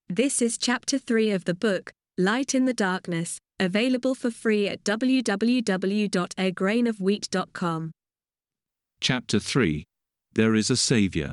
This is Chapter 3 of the book, Light in the Darkness, available for free at www.agrainofwheat.com. Chapter 3. There is a Savior.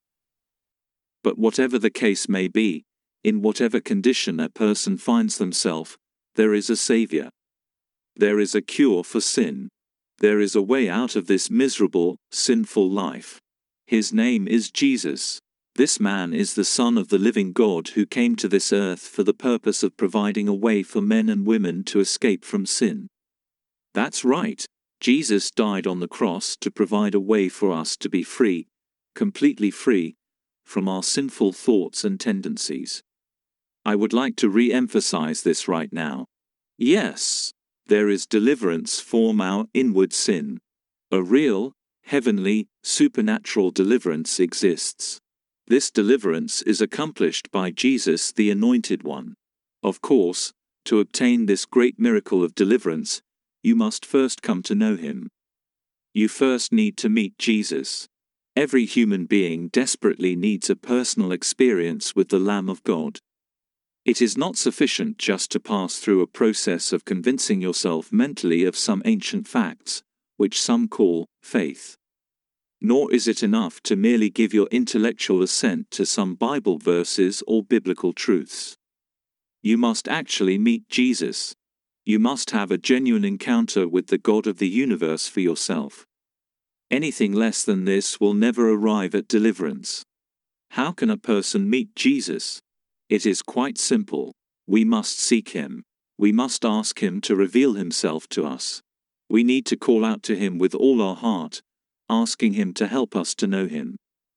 But whatever the case may be, in whatever condition a person finds themselves, there is a Savior. There is a cure for sin. There is a way out of this miserable, sinful life. His name is Jesus. This man is the Son of the living God who came to this earth for the purpose of providing a way for men and women to escape from sin. That's right. Jesus died on the cross to provide a way for us to be free, completely free, from our sinful thoughts and tendencies. I would like to re-emphasize this right now. Yes, there is deliverance from our inward sin. A real, heavenly, supernatural deliverance exists. This deliverance is accomplished by Jesus the Anointed One. Of course, to obtain this great miracle of deliverance, you must first come to know Him. You first need to meet Jesus. Every human being desperately needs a personal experience with the Lamb of God. It is not sufficient just to pass through a process of convincing yourself mentally of some ancient facts, which some call faith. Nor is it enough to merely give your intellectual assent to some Bible verses or biblical truths. You must actually meet Jesus. You must have a genuine encounter with the God of the universe for yourself. Anything less than this will never arrive at deliverance. How can a person meet Jesus? It is quite simple. We must seek Him. We must ask Him to reveal Himself to us. We need to call out to Him with all our heart, asking Him to help us to know Him.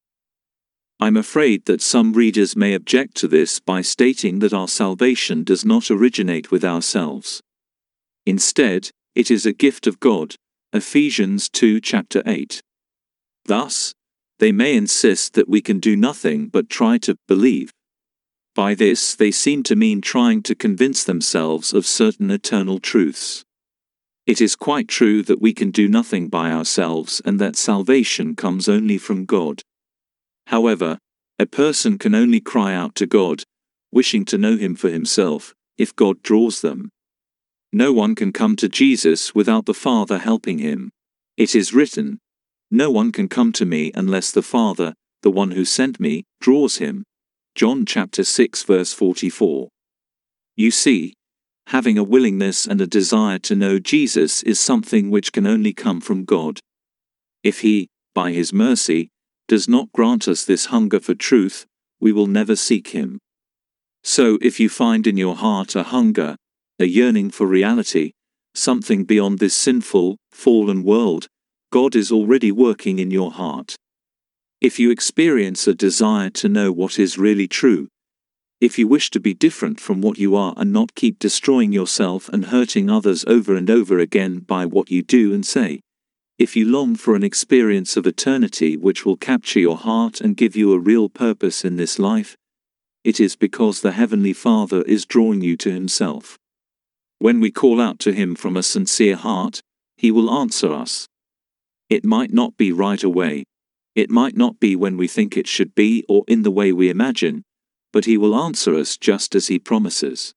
I'm afraid that some readers may object to this by stating that our salvation does not originate with ourselves. Instead, it is a gift of God, Ephesians 2 chapter 8. Thus, they may insist that we can do nothing but try to believe. By this they seem to mean trying to convince themselves of certain eternal truths. It is quite true that we can do nothing by ourselves and that salvation comes only from God. However, a person can only cry out to God, wishing to know Him for himself, if God draws them. No one can come to Jesus without the Father helping him. It is written, "No one can come to me unless the Father, the one who sent me, draws him." John chapter 6 verse 44. You see, having a willingness and a desire to know Jesus is something which can only come from God. If He, by His mercy, does not grant us this hunger for truth, we will never seek Him. So if you find in your heart a hunger, a yearning for reality, something beyond this sinful, fallen world, God is already working in your heart. If you experience a desire to know what is really true, if you wish to be different from what you are and not keep destroying yourself and hurting others over and over again by what you do and say, if you long for an experience of eternity which will capture your heart and give you a real purpose in this life, it is because the Heavenly Father is drawing you to Himself. When we call out to Him from a sincere heart, He will answer us. It might not be right away. It might not be when we think it should be or in the way we imagine, but He will answer us just as He promises.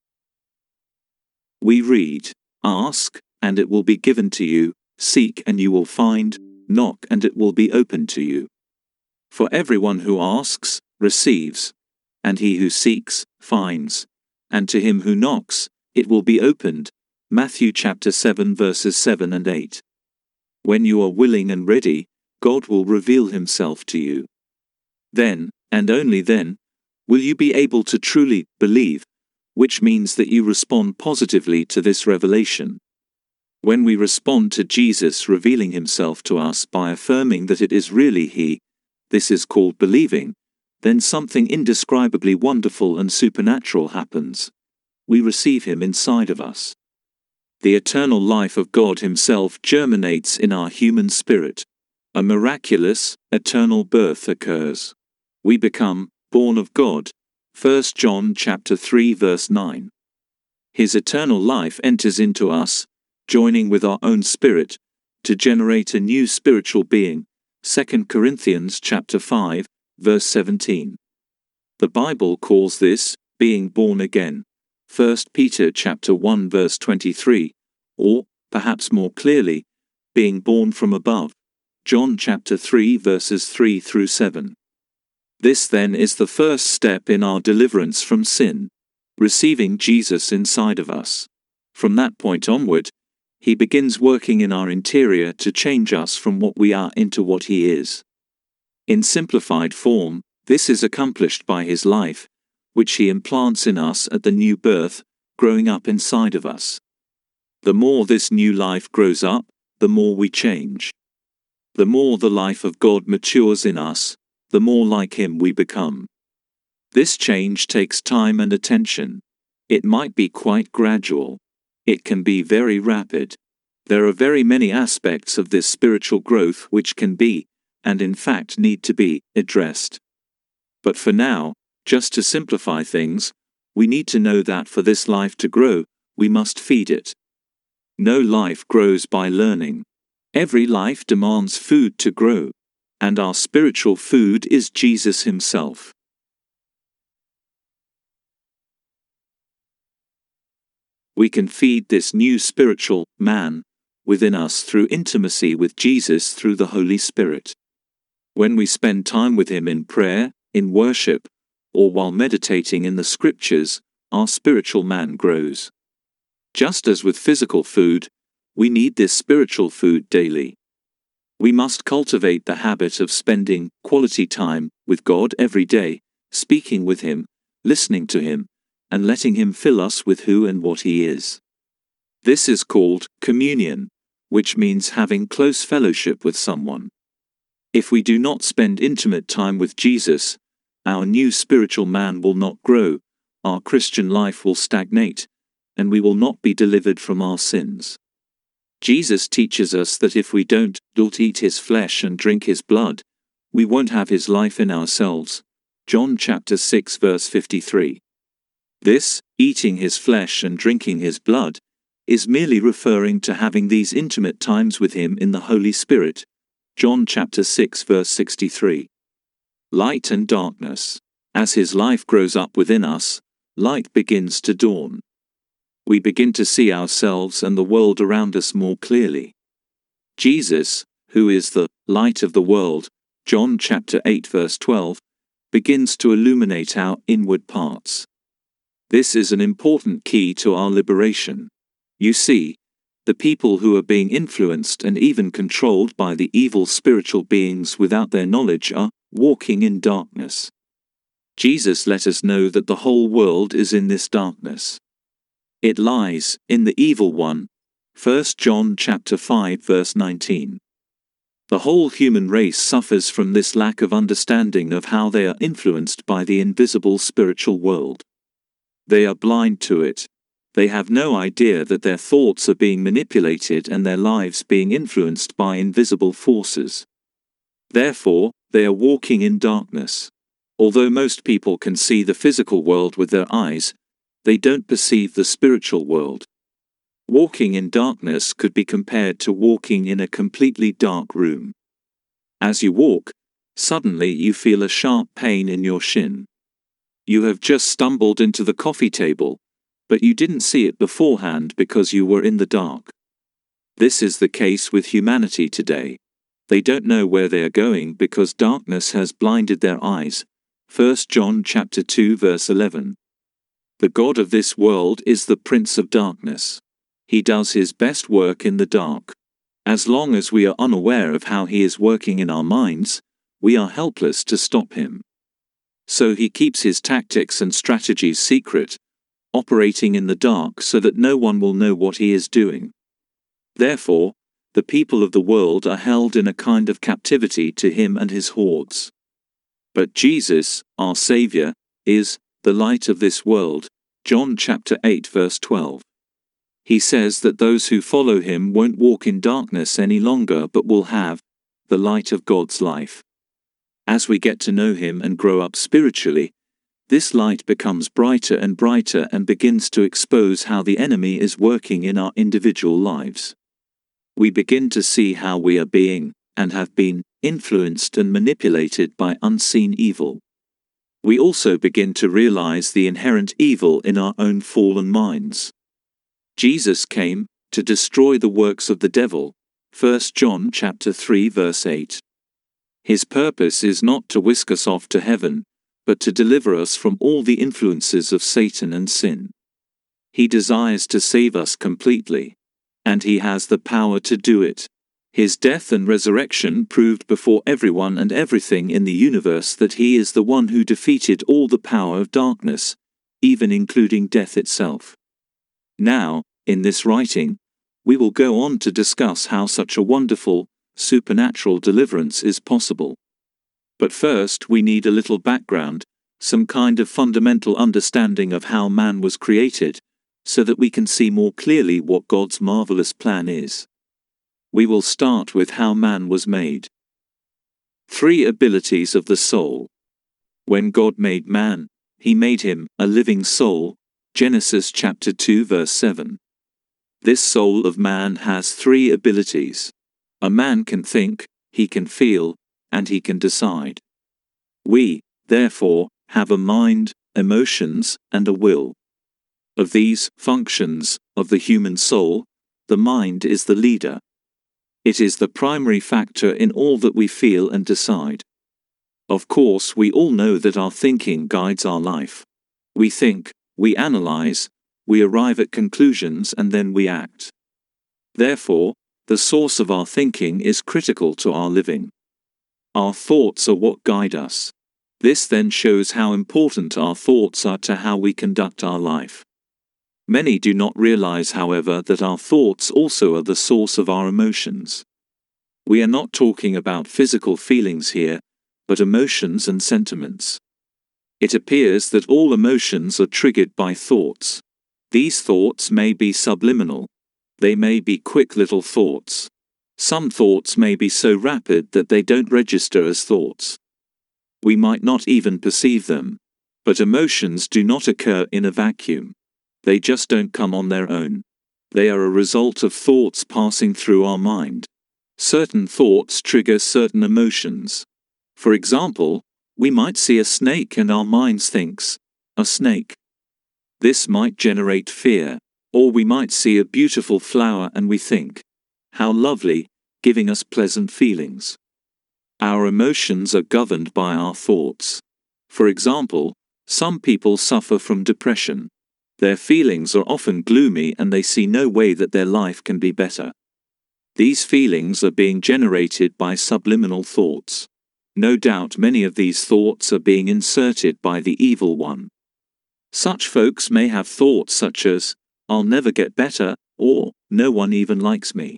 We read, "Ask, and it will be given to you, seek and you will find, knock and it will be opened to you. For everyone who asks, receives, and he who seeks, finds, and to him who knocks, it will be opened." Matthew chapter 7 verses 7 and 8. When you are willing and ready, God will reveal Himself to you. Then, and only then, will you be able to truly believe, which means that you respond positively to this revelation. When we respond to Jesus revealing Himself to us by affirming that it is really He, this is called believing, then something indescribably wonderful and supernatural happens. We receive Him inside of us. The eternal life of God Himself germinates in our human spirit. A miraculous, eternal birth occurs. We become born of God. 1 John chapter 3 verse 9. His eternal life enters into us, joining with our own spirit, to generate a new spiritual being. 2 Corinthians chapter 5 verse 17. The Bible calls this being born again. 1 Peter chapter 1 verse 23, or, perhaps more clearly, being born from above. John chapter 3 verses 3 through 7. This then is the first step in our deliverance from sin, receiving Jesus inside of us. From that point onward, He begins working in our interior to change us from what we are into what He is. In simplified form, this is accomplished by His life, which He implants in us at the new birth, growing up inside of us. The more this new life grows up, the more we change. The more the life of God matures in us, the more like Him we become. This change takes time and attention. It might be quite gradual. It can be very rapid. There are very many aspects of this spiritual growth which can be, and in fact need to be, addressed. But for now, just to simplify things, we need to know that for this life to grow, we must feed it. No life grows by learning. Every life demands food to grow, and our spiritual food is Jesus Himself. We can feed this new spiritual man within us through intimacy with Jesus through the Holy Spirit. When we spend time with Him in prayer, in worship, or while meditating in the Scriptures, our spiritual man grows. Just as with physical food, we need this spiritual food daily. We must cultivate the habit of spending quality time with God every day, speaking with Him, listening to Him, and letting Him fill us with who and what He is. This is called communion, which means having close fellowship with someone. If we do not spend intimate time with Jesus, our new spiritual man will not grow, our Christian life will stagnate, and we will not be delivered from our sins. Jesus teaches us that if we don't eat His flesh and drink His blood, we won't have His life in ourselves. John chapter 6 verse 53. This, eating His flesh and drinking His blood, is merely referring to having these intimate times with Him in the Holy Spirit. John chapter 6 verse 63. Light and darkness. As His life grows up within us, light begins to dawn. We begin to see ourselves and the world around us more clearly. Jesus, who is the light of the world, John chapter 8 verse 12, begins to illuminate our inward parts. This is an important key to our liberation. You see, the people who are being influenced and even controlled by the evil spiritual beings without their knowledge are walking in darkness. Jesus let us know that the whole world is in this darkness. It lies in the evil one. 1 John chapter 5 verse 19. The whole human race suffers from this lack of understanding of how they are influenced by the invisible spiritual world. They are blind to it. They have no idea that their thoughts are being manipulated and their lives being influenced by invisible forces. Therefore, they are walking in darkness. Although most people can see the physical world with their eyes, they don't perceive the spiritual world. Walking in darkness could be compared to walking in a completely dark room. As you walk, suddenly you feel a sharp pain in your shin. You have just stumbled into the coffee table, but you didn't see it beforehand because you were in the dark. This is the case with humanity today. They don't know where they are going because darkness has blinded their eyes. 1 John chapter 2 verse 11. The god of this world is the prince of darkness. He does his best work in the dark. As long as we are unaware of how he is working in our minds, we are helpless to stop him. So he keeps his tactics and strategies secret, operating in the dark so that no one will know what he is doing. Therefore, the people of the world are held in a kind of captivity to him and his hordes. But Jesus, our Savior, is the light of this world. John chapter 8 verse 12. He says that those who follow him won't walk in darkness any longer but will have the light of God's life. As we get to know him and grow up spiritually, this light becomes brighter and brighter and begins to expose how the enemy is working in our individual lives. We begin to see how we are being, and have been, influenced and manipulated by unseen evil. We also begin to realize the inherent evil in our own fallen minds. Jesus came to destroy the works of the devil. 1 John chapter 3 verse 8. His purpose is not to whisk us off to heaven, but to deliver us from all the influences of Satan and sin. He desires to save us completely, and he has the power to do it. His death and resurrection proved before everyone and everything in the universe that he is the one who defeated all the power of darkness, even including death itself. Now, in this writing, we will go on to discuss how such a wonderful, supernatural deliverance is possible. But first we need a little background, some kind of fundamental understanding of how man was created, so that we can see more clearly what God's marvelous plan is. We will start with how man was made. 3 abilities of the soul. When God made man, he made him a living soul. Genesis chapter 2 verse 7. This soul of man has 3 abilities. A man can think, he can feel, and he can decide. We, therefore, have a mind, emotions, and a will. Of these functions of the human soul, the mind is the leader. It is the primary factor in all that we feel and decide. Of course, we all know that our thinking guides our life. We think, we analyze, we arrive at conclusions, and then we act. Therefore, the source of our thinking is critical to our living. Our thoughts are what guide us. This then shows how important our thoughts are to how we conduct our life. Many do not realize, however, that our thoughts also are the source of our emotions. We are not talking about physical feelings here, but emotions and sentiments. It appears that all emotions are triggered by thoughts. These thoughts may be subliminal. They may be quick little thoughts. Some thoughts may be so rapid that they don't register as thoughts. We might not even perceive them. But emotions do not occur in a vacuum. They just don't come on their own. They are a result of thoughts passing through our mind. Certain thoughts trigger certain emotions. For example, we might see a snake and our minds thinks, a snake. This might generate fear. Or we might see a beautiful flower and we think, how lovely, giving us pleasant feelings. Our emotions are governed by our thoughts. For example, some people suffer from depression. Their feelings are often gloomy and they see no way that their life can be better. These feelings are being generated by subliminal thoughts. No doubt many of these thoughts are being inserted by the evil one. Such folks may have thoughts such as, I'll never get better, or, no one even likes me.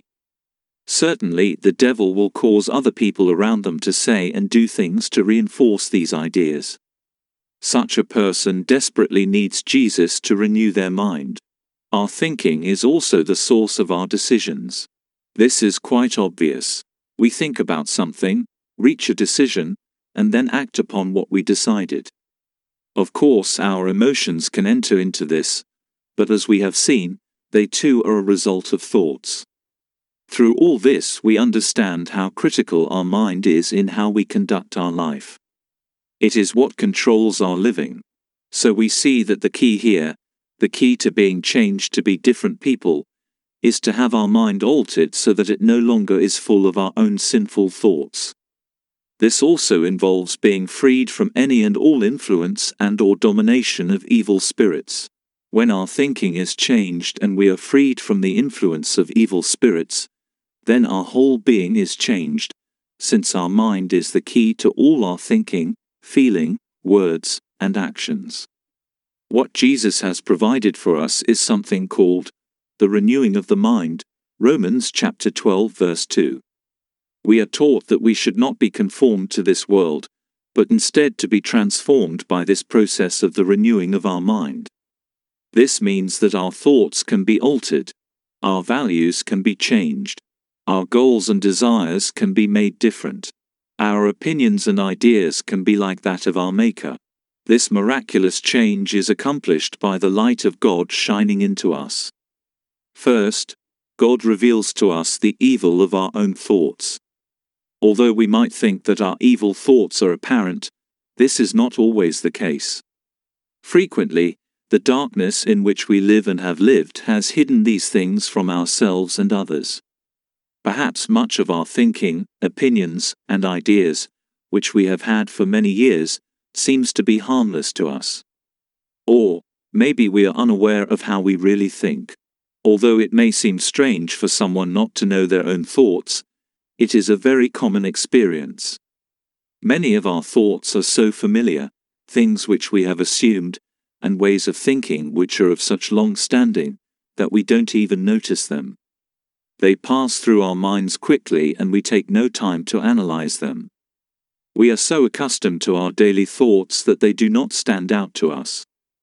Certainly, the devil will cause other people around them to say and do things to reinforce these ideas. Such a person desperately needs Jesus to renew their mind. Our thinking is also the source of our decisions. This is quite obvious. We think about something, reach a decision, and then act upon what we decided. Of course, our emotions can enter into this, but as we have seen, they too are a result of thoughts. Through all this, we understand how critical our mind is in how we conduct our life. It is what controls our living. So we see that the key here, the key to being changed to be different people, is to have our mind altered so that it no longer is full of our own sinful thoughts. This also involves being freed from any and all influence and/or domination of evil spirits. When our thinking is changed and we are freed from the influence of evil spirits, then our whole being is changed, since our mind is the key to all our thinking, feeling, words, and actions. What Jesus has provided for us is something called the renewing of the mind, Romans chapter 12 verse 2. We are taught that we should not be conformed to this world, but instead to be transformed by this process of the renewing of our mind. This means that our thoughts can be altered, our values can be changed, our goals and desires can be made different. Our opinions and ideas can be like that of our Maker. This miraculous change is accomplished by the light of God shining into us. First, God reveals to us the evil of our own thoughts. Although we might think that our evil thoughts are apparent, This is not always the case. Frequently, the darkness in which we live and have lived has hidden these things from ourselves and others. Perhaps much of our thinking, opinions, and ideas, which we have had for many years, seems to be harmless to us. Or, maybe we are unaware of how we really think. Although it may seem strange for someone not to know their own thoughts, it is a very common experience. Many of our thoughts are so familiar, things which we have assumed, and ways of thinking which are of such long standing, that we don't even notice them. They pass through our minds quickly and we take no time to analyze them. We are so accustomed to our daily thoughts that they do not stand out to us.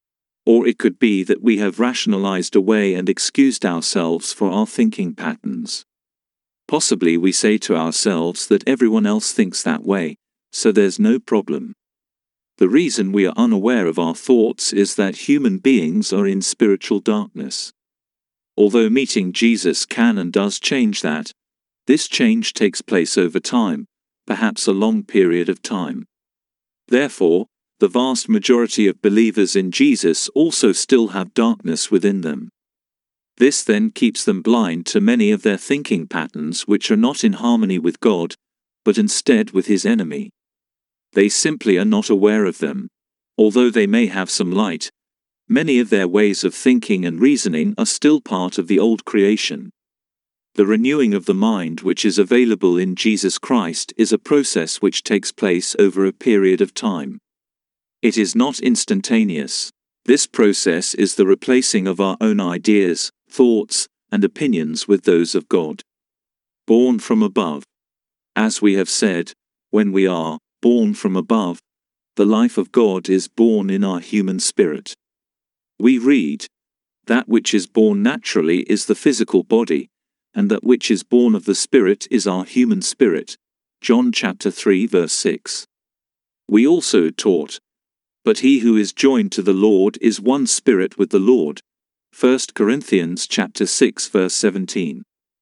Or it could be that we have rationalized away and excused ourselves for our thinking patterns. Possibly we say to ourselves that everyone else thinks that way, so there's no problem. The reason we are unaware of our thoughts is that human beings are in spiritual darkness. Although meeting Jesus can and does change that, this change takes place over time, perhaps a long period of time. Therefore, the vast majority of believers in Jesus also still have darkness within them. This then keeps them blind to many of their thinking patterns which are not in harmony with God, but instead with His enemy. They simply are not aware of them. Although they may have some light, many of their ways of thinking and reasoning are still part of the old creation. The renewing of the mind which is available in Jesus Christ is a process which takes place over a period of time. It is not instantaneous. This process is the replacing of our own ideas, thoughts, and opinions with those of God. Born from above. As we have said, when we are born from above, the life of God is born in our human spirit. We read, "That which is born naturally is the physical body, and that which is born of the Spirit is our human spirit." John chapter 3 verse 6. We also taught, "But he who is joined to the Lord is one spirit with the Lord." 1 Corinthians chapter 6 verse 17.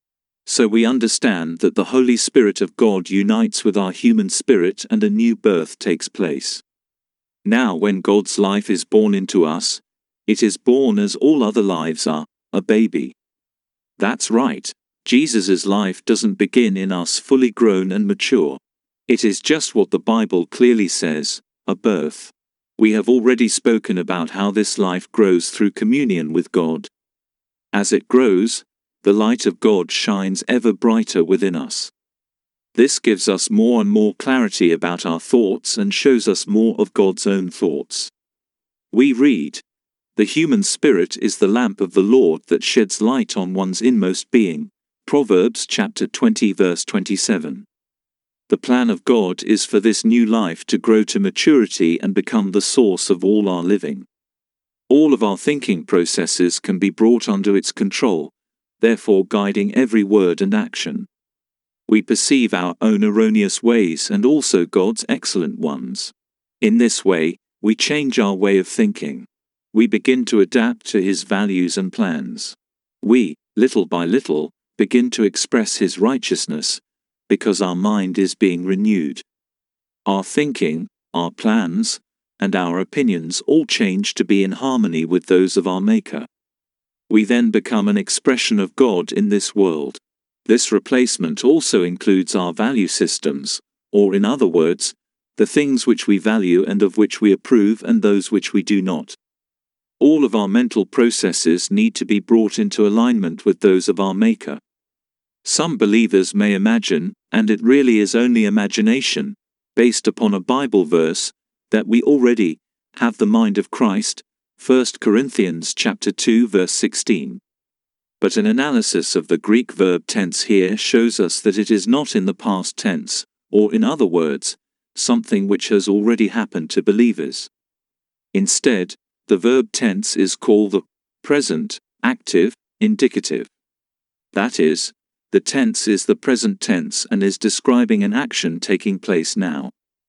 So we understand that the Holy Spirit of God unites with our human spirit and a new birth takes place. Now when God's life is born into us, it is born as all other lives are, a baby. That's right. Jesus' life doesn't begin in us fully grown and mature. It is just what the Bible clearly says, a birth. We have already spoken about how this life grows through communion with God. As it grows, the light of God shines ever brighter within us. This gives us more and more clarity about our thoughts and shows us more of God's own thoughts. We read, "The human spirit is the lamp of the Lord that sheds light on one's inmost being." Proverbs chapter 20 verse 27. The plan of God is for this new life to grow to maturity and become the source of all our living. All of our thinking processes can be brought under its control, therefore guiding every word and action. We perceive our own erroneous ways and also God's excellent ones. In this way, we change our way of thinking. We begin to adapt to His values and plans. We, little by little, begin to express His righteousness, because our mind is being renewed. Our thinking, our plans, and our opinions all change to be in harmony with those of our Maker. We then become an expression of God in this world. This replacement also includes our value systems, or in other words, the things which we value and of which we approve and those which we do not. All of our mental processes need to be brought into alignment with those of our Maker. Some believers may imagine, and it really is only imagination, based upon a Bible verse, that we already have the mind of Christ, 1 Corinthians chapter 2 verse 16. But an analysis of the Greek verb tense here shows us that it is not in the past tense, or in other words, something which has already happened to believers. Instead, the verb tense is called the present, active, indicative. That is, the tense is the present tense and is describing an action taking place now.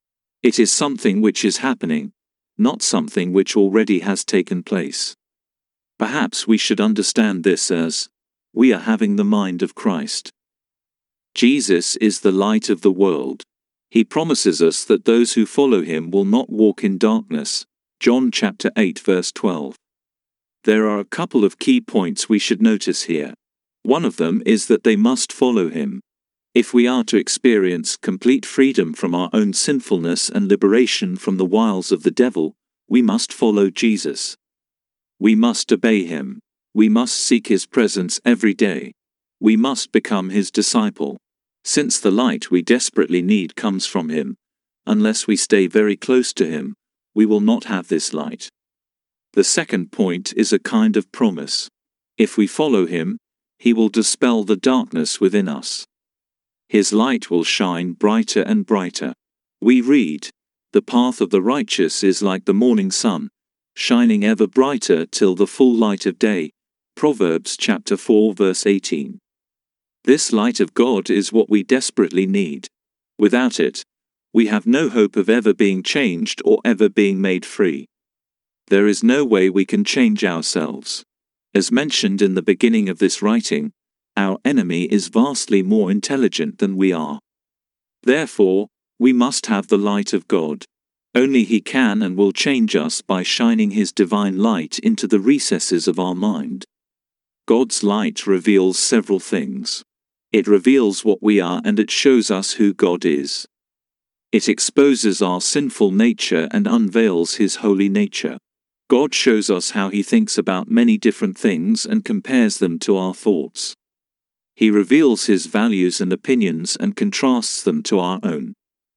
It is something which is happening, not something which already has taken place. Perhaps we should understand this as, we are having the mind of Christ. Jesus is the light of the world. He promises us that those who follow him will not walk in darkness. John chapter 8 verse 12. There are a couple of key points we should notice here. One of them is that they must follow him. If we are to experience complete freedom from our own sinfulness and liberation from the wiles of the devil, we must follow Jesus. We must obey him. We must seek his presence every day. We must become his disciple. Since the light we desperately need comes from him, unless we stay very close to him, we will not have this light. The second point is a kind of promise. If we follow him, he will dispel the darkness within us. His light will shine brighter and brighter. We read, "The path of the righteous is like the morning sun, shining ever brighter till the full light of day." Proverbs chapter 4 verse 18. This light of God is what we desperately need. Without it, we have no hope of ever being changed or ever being made free. There is no way we can change ourselves. As mentioned in the beginning of this writing, our enemy is vastly more intelligent than we are. Therefore, we must have the light of God. Only he can and will change us by shining his divine light into the recesses of our mind. God's light reveals several things. It reveals what we are and it shows us who God is. It exposes our sinful nature and unveils his holy nature. God shows us how he thinks about many different things and compares them to our thoughts. He reveals his values and opinions and contrasts them to our own.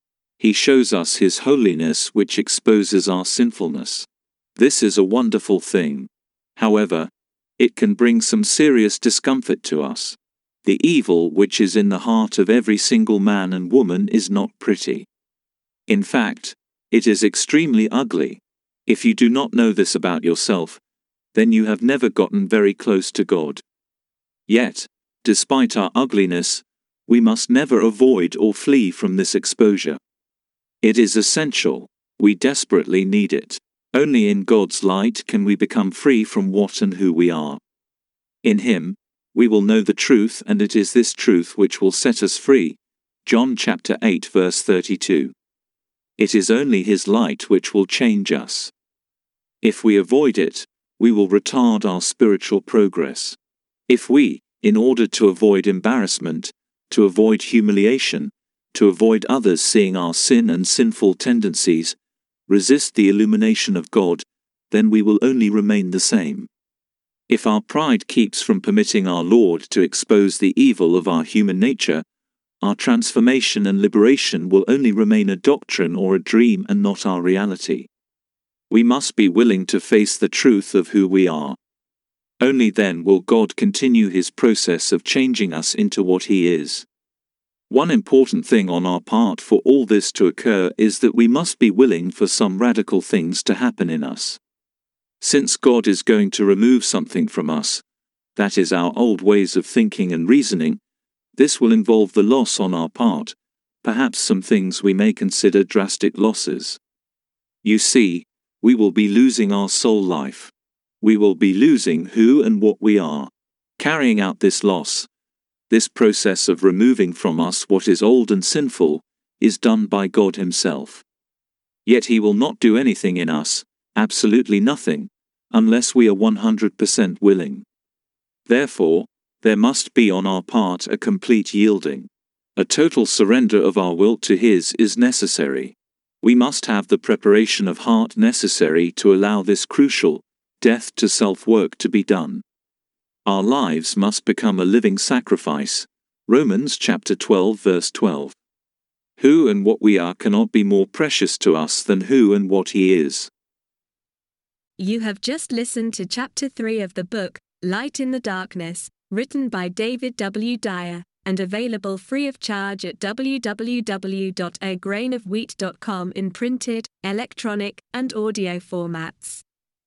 He shows us his holiness, which exposes our sinfulness. This is a wonderful thing. However, it can bring some serious discomfort to us. The evil which is in the heart of every single man and woman is not pretty. In fact, it is extremely ugly. If you do not know this about yourself, then you have never gotten very close to God. Yet, despite our ugliness, we must never avoid or flee from this exposure. It is essential. We desperately need it. Only in God's light can we become free from what and who we are. In him, we will know the truth, and it is this truth which will set us free. John chapter 8 verse 32. It is only his light which will change us. If we avoid it, we will retard our spiritual progress. If we, in order to avoid embarrassment, to avoid humiliation, to avoid others seeing our sin and sinful tendencies, resist the illumination of God, then we will only remain the same. If our pride keeps from permitting our Lord to expose the evil of our human nature, our transformation and liberation will only remain a doctrine or a dream and not our reality. We must be willing to face the truth of who we are. Only then will God continue his process of changing us into what he is. One important thing on our part for all this to occur is that we must be willing for some radical things to happen in us. Since God is going to remove something from us, that is our old ways of thinking and reasoning, this will involve the loss on our part, perhaps some things we may consider drastic losses. You see, we will be losing our soul life. We will be losing who and what we are. Carrying out this loss, this process of removing from us what is old and sinful, is done by God himself. Yet he will not do anything in us, absolutely nothing, unless we are 100% willing. Therefore, there must be on our part a complete yielding. A total surrender of our will to his is necessary. We must have the preparation of heart necessary to allow this crucial, death to self work to be done. Our lives must become a living sacrifice. Romans chapter 12 verse 12. Who and what we are cannot be more precious to us than who and what he is. You have just listened to Chapter 3 of the book, Light in the Darkness, written by David W. Dyer, and available free of charge at www.agrainofwheat.com in printed, electronic, and audio formats.